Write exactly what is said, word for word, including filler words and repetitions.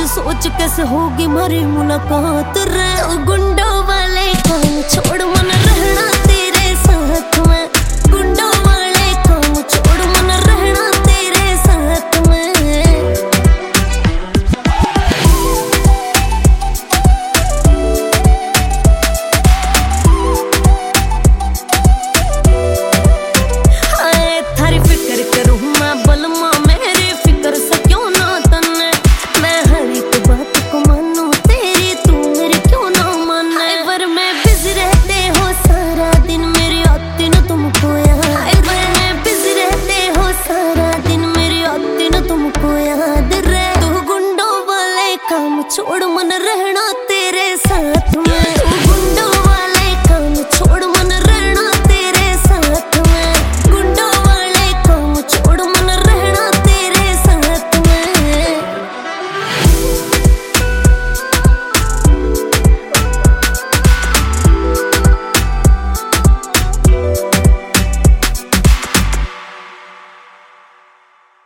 सोच कैसे होगी हमारी मुलाकात रे। तो गुंडों वाले काम छोड़ मन रहना तेरे साथ में, गुंडों वाले काम छोड़ मन रहना तेरे साथ में। थारी फिक्र करूँ मैं बलमा, मेरी फिक्र से क्यों ना तन्ने, मैं हर एक बात को मानूं तेरी, तू मेरी क्यों ना माने। पर मैं बिजी रहते हो सारा दिन, मेरी आती न तुमको याद। पर मैं बिजी रहते हो सारा दिन, मेरी आती न तुमको याद रे। तू गुंडों वाले काम छोड़ मन रहना तेरे साथ में, तू गुंडों